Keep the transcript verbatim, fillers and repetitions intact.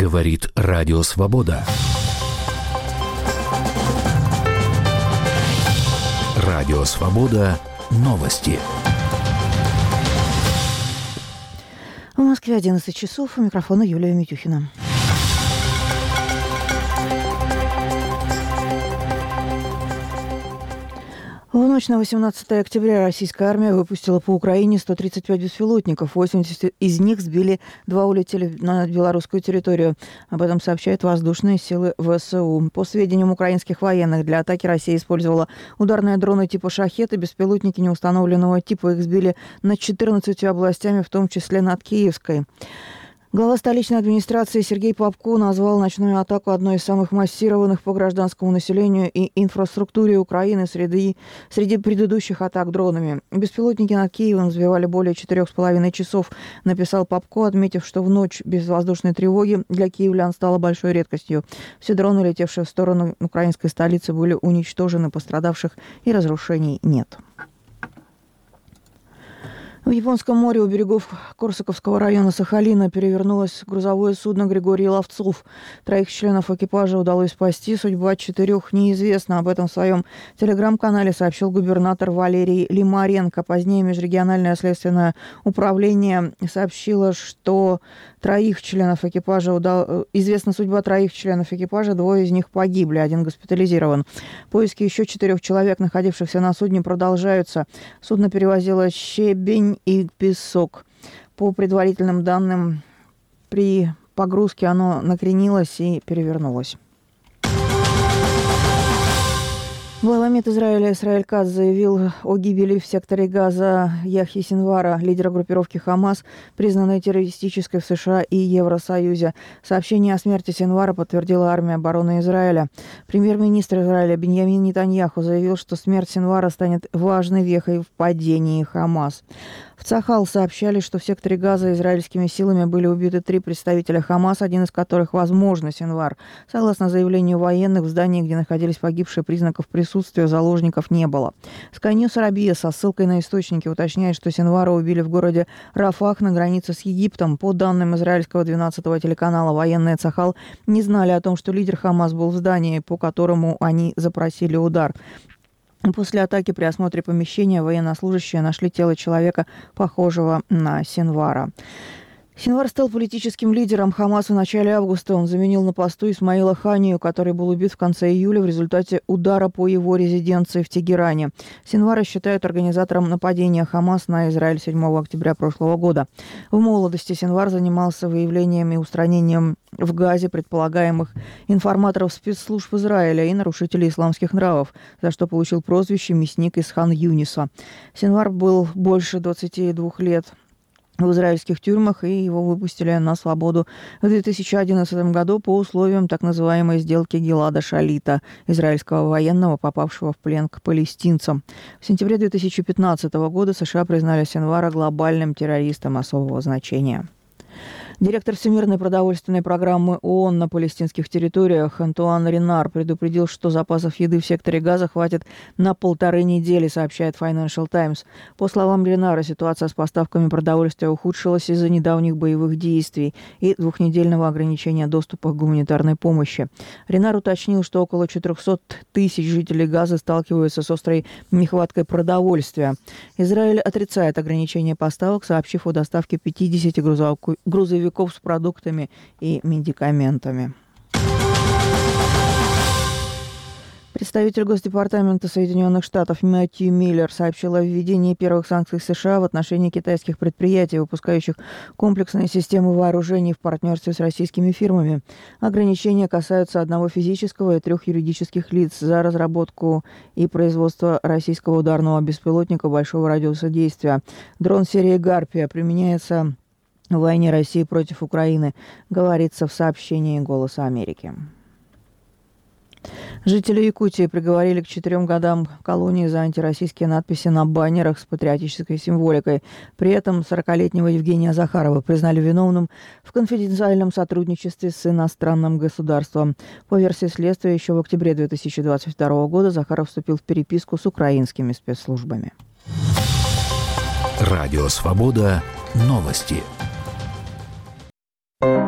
Говорит Радио Свобода. Радио Свобода. Новости. В Москве одиннадцать часов. У микрофона Юлия Митюхина. В ночь на восемнадцатое октября российская армия выпустила по Украине сто тридцать пять беспилотников. восемьдесят из них сбили, два улетели на белорусскую территорию. Об этом сообщают воздушные силы ВСУ. По сведениям украинских военных, для атаки Россия использовала ударные дроны типа «Шахед» и беспилотники неустановленного типа. Их сбили над четырнадцатью областями, в том числе над Киевской. Глава столичной администрации Сергей Попко назвал ночную атаку одной из самых массированных по гражданскому населению и инфраструктуре Украины среди, среди предыдущих атак дронами. Беспилотники над Киевом сбивали более четырех с половиной часов, написал Попко, отметив, что в ночь без воздушной тревоги для киевлян стала большой редкостью. Все дроны, летевшие в сторону украинской столицы, были уничтожены, пострадавших и разрушений нет. В Японском море у берегов Корсаковского района Сахалина перевернулось грузовое судно «Григорий Ловцов». Троих членов экипажа удалось спасти, судьба четырех неизвестна. Об этом в своем телеграм-канале сообщил губернатор Валерий Лимаренко. Позднее Межрегиональное следственное управление сообщило, что троих членов экипажа удал... известна судьба троих членов экипажа, двое из них погибли, один госпитализирован. Поиски еще четырех человек, находившихся на судне, продолжаются. Судно перевозило щебень и песок. По предварительным данным, при погрузке оно накренилось и перевернулось. Глава МИД Израиля Исраэль Кац заявил о гибели в секторе Газа Яхьи Синвара, лидера группировки «Хамас», признанной террористической в США и Евросоюзе. Сообщение о смерти Синвара подтвердила армия обороны Израиля. Премьер-министр Израиля Биньямин Нетаньяху заявил, что смерть Синвара станет важной вехой в падении «Хамас». В Цахал сообщали, что в секторе Газа израильскими силами были убиты три представителя «Хамас», один из которых, возможно, Синвар. Согласно заявлению военных, в здании, где находились погибшие, признаков присутствия заложников не было. Sky News Арабия со ссылкой на источники уточняет, что Синвара убили в городе Рафах на границе с Египтом. По данным израильского двенадцатого телеканала, военные Цахал не знали о том, что лидер «Хамас» был в здании, по которому они запросили удар. После атаки при осмотре помещения военнослужащие нашли тело человека, похожего на Синвара. Синвар стал политическим лидером «Хамас» в начале августа. Он заменил на посту Исмаила Ханию, который был убит в конце июля в результате удара по его резиденции в Тегеране. Синвара считают организатором нападения «Хамас» на Израиль седьмого октября прошлого года. В молодости Синвар занимался выявлением и устранением в Газе предполагаемых информаторов спецслужб Израиля и нарушителей исламских нравов, за что получил прозвище «Мясник из Хан-Юниса». Синвар был больше двадцати двух лет в израильских тюрьмах, и его выпустили на свободу в две тысячи одиннадцатом году по условиям так называемой сделки Гилада Шалита, израильского военного, попавшего в плен к палестинцам. В сентябре две тысячи пятнадцатого года США признали Синвара глобальным террористом особого значения. Директор Всемирной продовольственной программы ООН на палестинских территориях Антуан Ренар предупредил, что запасов еды в секторе Газа хватит на полторы недели, сообщает Financial Times. По словам Ренара, ситуация с поставками продовольствия ухудшилась из-за недавних боевых действий и двухнедельного ограничения доступа к гуманитарной помощи. Ренар уточнил, что около четырехсот тысяч жителей Газа сталкиваются с острой нехваткой продовольствия. Израиль отрицает ограничение поставок, сообщив о доставке пятидесяти грузовиков с продуктами и медикаментами. Представитель Госдепартамента Соединенных Штатов Мэтью Миллер сообщил о введении первых санкций США в отношении китайских предприятий, выпускающих комплексные системы вооружений в партнерстве с российскими фирмами. Ограничения касаются одного физического и трех юридических лиц за разработку и производство российского ударного беспилотника большого радиуса действия. Дрон серии «Гарпия» применяется в войне России против Украины, говорится в сообщении «Голоса Америки». Жители Якутии приговорили к четырем годам колонии за антироссийские надписи на баннерах с патриотической символикой. При этом сорокалетнего Евгения Захарова признали виновным в конфиденциальном сотрудничестве с иностранным государством. По версии следствия, еще в октябре две тысячи двадцать второго года Захаров вступил в переписку с украинскими спецслужбами. Радио Свобода. Новости.